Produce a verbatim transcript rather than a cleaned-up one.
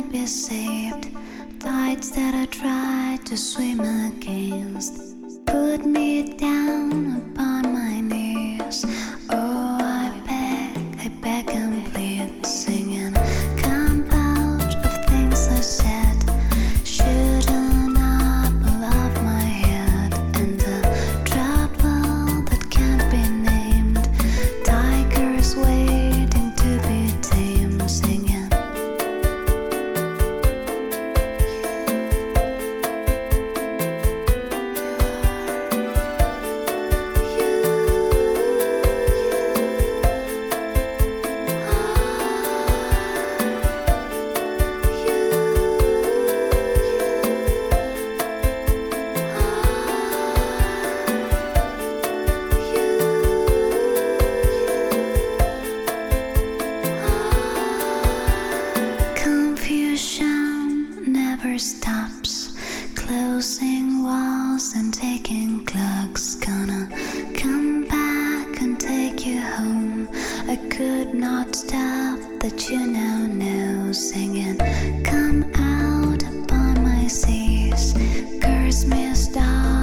be saved. Tides that I tried to swim against put me down upon my knees. Oh, I beg, I beg and plead, singing, come out of things I said. Shooting up above my head, and the trouble that can't be named. Tigers waiting to be tamed, singing. Confusion never stops, closing walls and taking clocks. Gonna come back and take you home. I could not stop that you now know, singing, come out upon my seas, curse me, star.